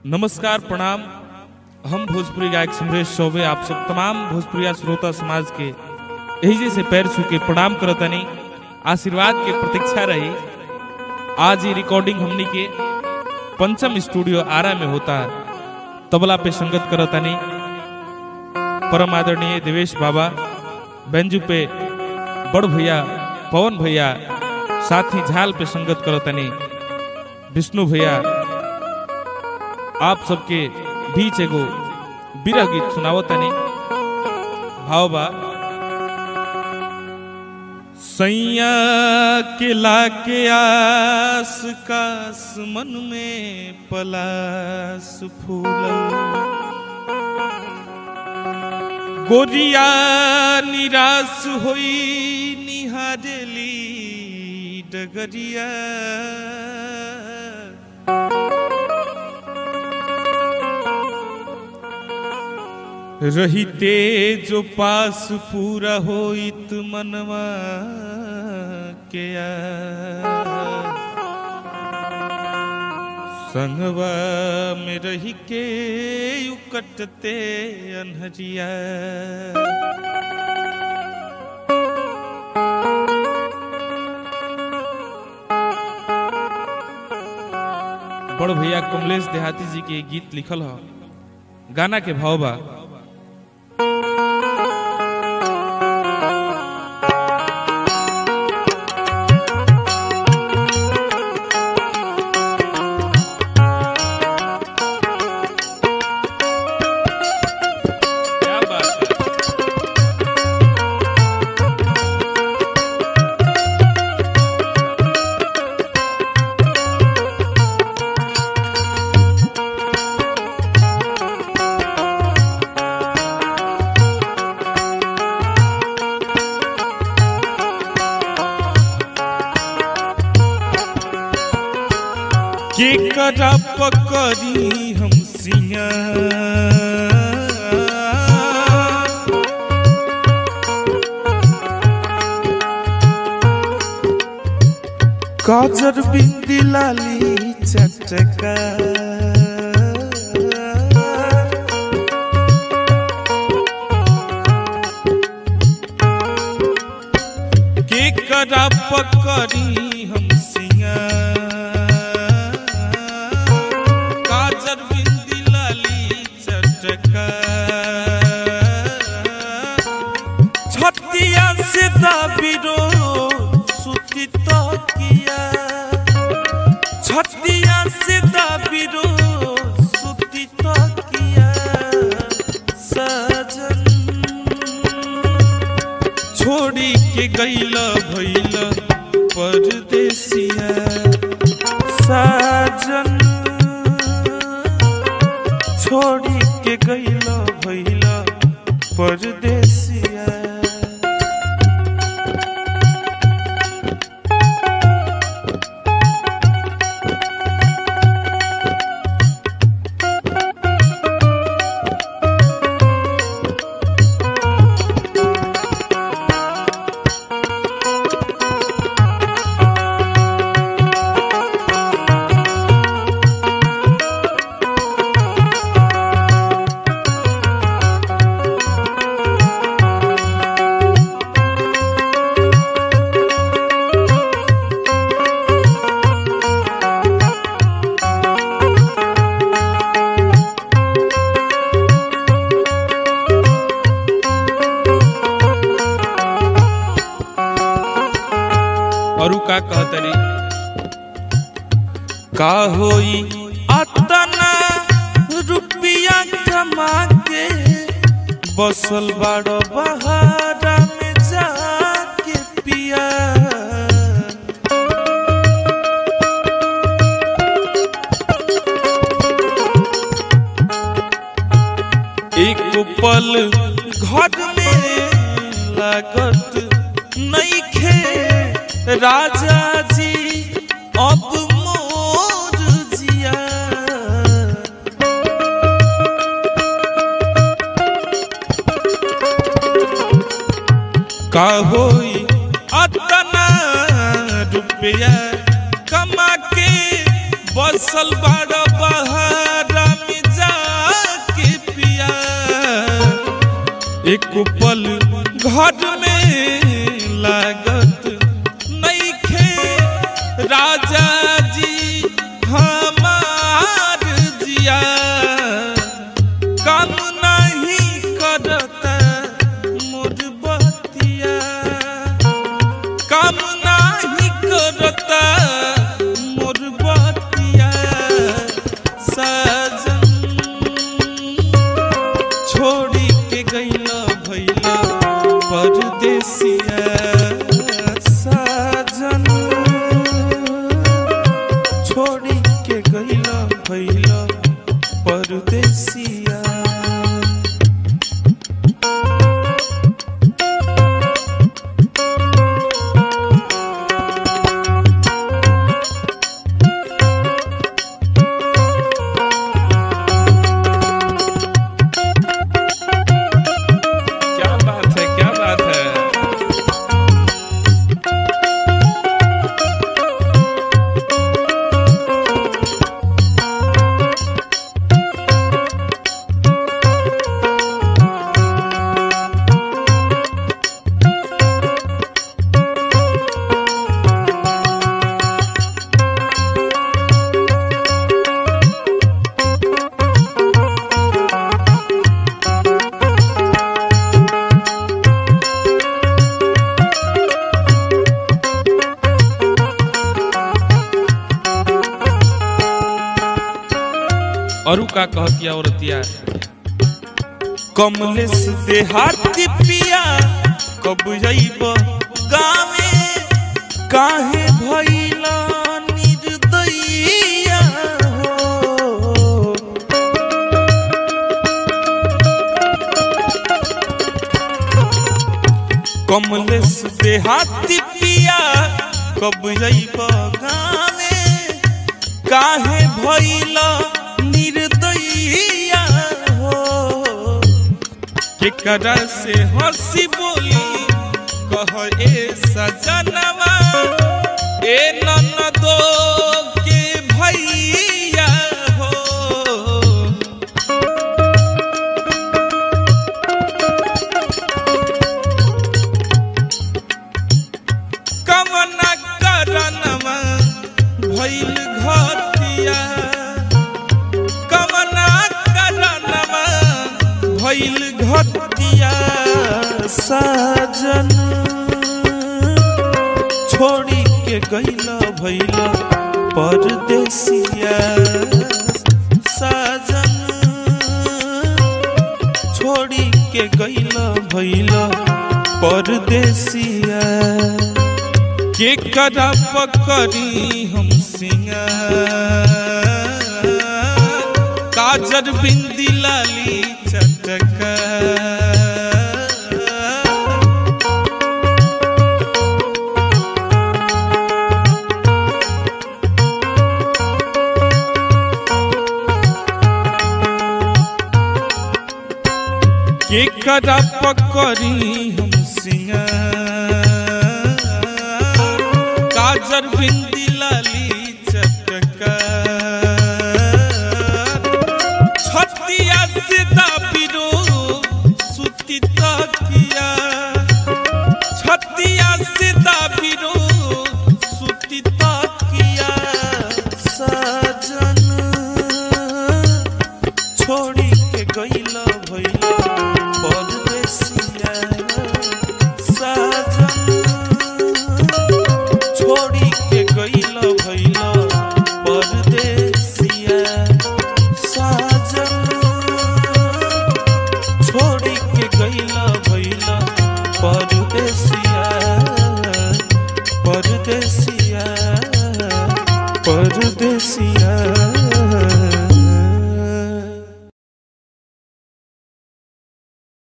नमस्कार प्रणाम। हम भोजपुरी गायक समरेश चौबे आप सब तमाम भोजपुरिया श्रोता समाज के यही से पैर छू के प्रणाम करतनी, आशीर्वाद के प्रतीक्षा रही। आज ये रिकॉर्डिंग हमनी के पंचम स्टूडियो आरा में होता है। तबला पे संगत करतनी परम आदरणीय देवेश बाबा, बेंजू पे बड़ भैया पवन भैया, साथ ही झाल पे संगत करतनी विष्णु भैया। आप सबके बीच एगो बिरह गीत सुनावतनी। भाव बा सैया के लाके आस कास मन में पलास फूलल, गोरिया निराश होई निहारेली डगरिया। रहिते जो पास पूरा होइत मनवा के संगवा में रही के यू कटते अनहरिया। बड़ भैया कमलेश देहाती जी के गीत लिखल है। गाना के भाव बा के करा पकड़ी हम सिया, काजर बिंदी लाली चटका, के करा पकड़ी हम सिया, छतिया से दाबिरो सुती तो किया, छतिया से दाबिरो सुती तो किया। सजन छोड़ी के गईला भइला परदेसिया, सजन छोड़ी के गईला भइला परदेसिया। और का कहतरी का होई अतना रुपया कमा के बसल बाड़ो बहारा में जाके पिया। एक पल घर में लागत नहीं खे राजा जी अब मोर जिया। का होई अतना रुपया कमा के बसल बाड़ बहारा एक पल घर में लागत नहीं खे राजा जी हमार जिया काम नहीं करता मोर बतिया काम नहीं करता मोर बतिया साजन छोड़ी के गईला भैला परदेसिया साजन छोड़ी के गईला भैला परदेसिया और का कहतिया औरतिया कमलेश देहाती पिया कब जइब गावे काहे भइला निर्दयिया हो कमलेश देहाती पिया कब जइब गावे काहे भइला निर्दयिया हो केकरा से हंसी बोली कह ए सजनवा ए ननदो के भैया हो कमना करनवा भइल घटिया भइल घटिया साजन छोड़ी के गईला भइला परदेसिया साजन छोड़ी के गईला भइला परदेसिया के करा पकड़ी हम सिंगार काजर बिंदी लाली चटका के करा पकड़ी हम सिंगार काजर बिंदी लाली चटका छतिया से दाबिरो सुती तकिया छतिया से दाबिरो सुती तकिया साजन छोड़ी के गईला भइला परदेसिया साजन छोड़ी के गईला भइला परदेसिया साजन छोड़ी के गईला भइला परदेसिया परदेसिया परदेसिया